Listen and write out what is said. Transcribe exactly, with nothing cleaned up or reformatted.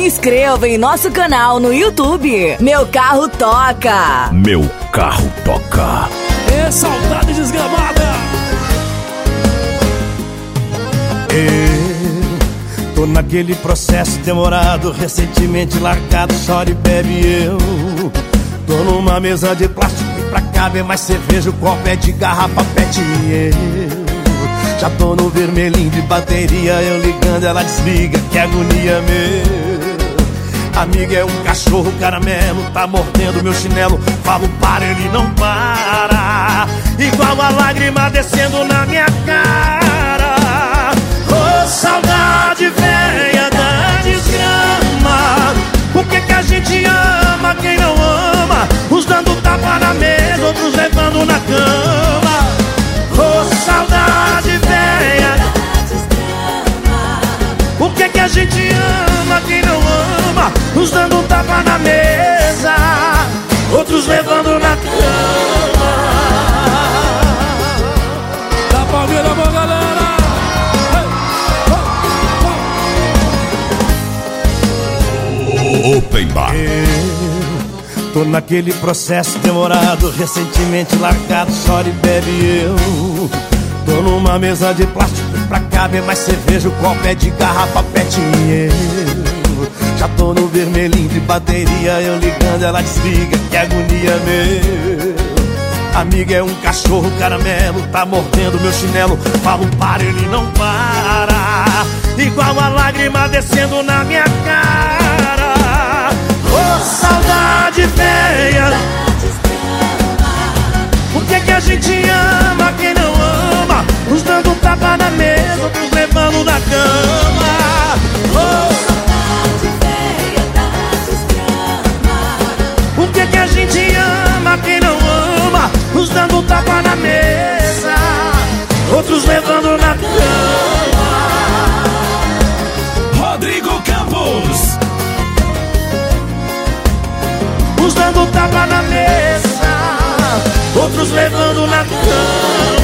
inscreva em nosso canal no YouTube. Meu Carro Toca. Meu Carro Toca. É saudade desgramada. Eu tô naquele processo demorado, recentemente largado, chora e bebe eu. Tô numa mesa de plástico e pra caber mais cerveja, o copo é de garrafa pet e eu já tô no vermelhinho de bateria, eu ligando, ela desliga, que agonia meu. Amiga, é um cachorro caramelo, tá mordendo meu chinelo, falo para, ele não para, igual a lágrima descendo na minha cara. Ô, saudade velha da desgrama, por que que a gente ama quem não ama? Uns dando tapa na mesa, outros levando na cama. Ô, saudade velha da desgrama, por que que a gente ama quem não ama? Uns dando tapa na mesa, outros levando na cama. Dá pra ver a mão, galera. Open Bar. Eu tô naquele processo demorado, recentemente largado, chora e bebe eu. Tô numa mesa de plástico pra caber mais cerveja, o copo é de garrafa pet e eu já tô no vermelhinho de bateria, eu ligando, ela desliga, que agonia meu. Amiga, é um cachorro caramelo, tá mordendo meu chinelo, falo para, ele não para, igual a lágrima descendo na minha cara. Ô, saudade velha, por que que a gente ama quem não ama? Uns dando tapa na mesa, outros levando na cama. Ô, saudade velha da desgrama, por que que a gente ama quem não ama? Uns dando tapa na mesa, outros levando na cama. Rodrigo Campos. Uns dando tapa na mesa, outros levando na cama.